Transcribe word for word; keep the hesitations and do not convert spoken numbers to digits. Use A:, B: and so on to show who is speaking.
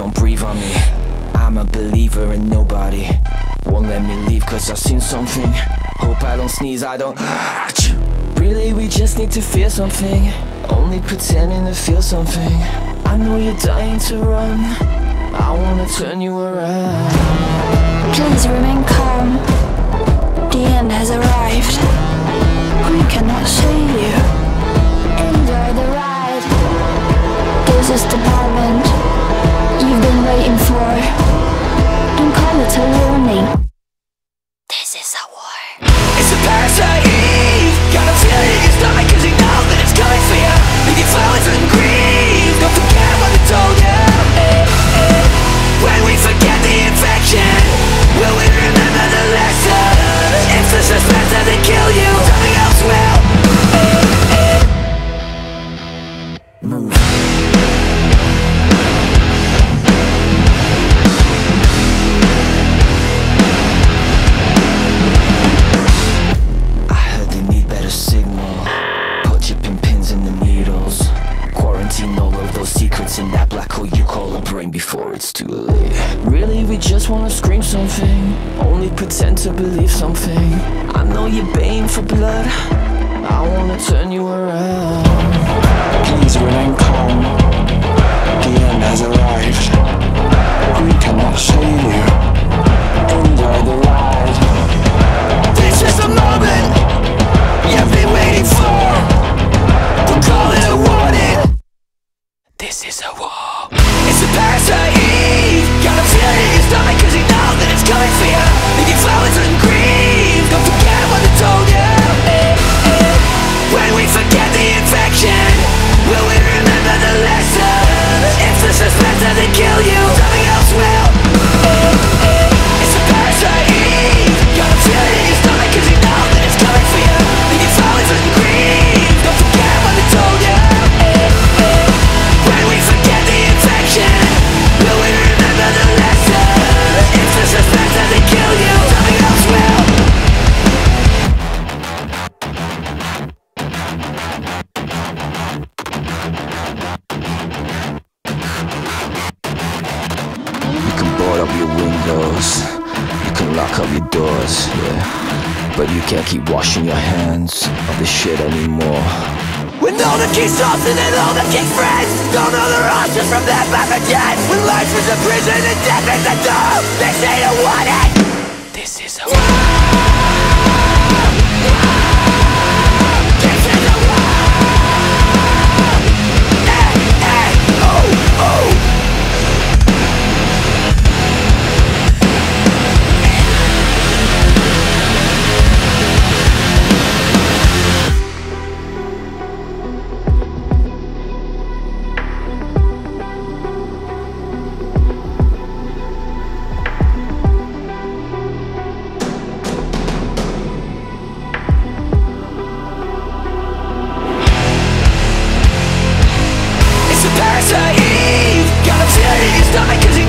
A: don't breathe on me. I'm a believer in nobody won't let me leave cause I've seen something. Hope I don't sneeze, I don't. Really, we just need to feel something. Only pretending to feel something. I know you're dying to run. I wanna turn you around.
B: Please remain calm. The end has arrived. We cannot save you. Enjoy the ride. This is the moment you've been waiting for. Don't call it a warning. This is a war.
A: It's a parasite. Got a feeling in your stomach cause you know that it's coming for you. Leave your flowers and grieve. Don't forget what I told you. When we forget the infection, will we remember the lesson? If the suspense doesn't kill you, something else will. Move. I heard they need better signal. Put chipping pins in the needles. Quarantine all of those secrets in that black hole you call a brain before it's too late. Really, we just wanna scream something. Only pretend to believe something. I know you're baying for blood. I wanna turn you around. Please remain calm. The end has arrived. We cannot save you. Enjoy the ride. This is the moment you've been waiting for. We'll call it a warning. This is a war. It's a parasite. Got a feeling in your stomach cause you know that it's coming for you. Leave your flowers and grieve. Don't forget what I told you. When we forget the infection, will we remember the lesson? If the suspense doesn't kill you, something else will. It's a parasite. Got a feeling in your stomach cause you know that it's coming for you. Leave your flowers and grieve. Don't forget what I told you. When we forget the infection, will we remember the lesson? If the suspense doesn't kill you, something else will. You can board up your windows, you can lock up your doors, yeah, but you can't keep washing your hands of this shit anymore. When all the king's lost and then all the king's friends don't know their options from that back again. When life is a prison and death is a door, they say to want it. This is a war. This is a war. Eh, eh, oh, oh. Parasite. Got a feeling in your stomach cause you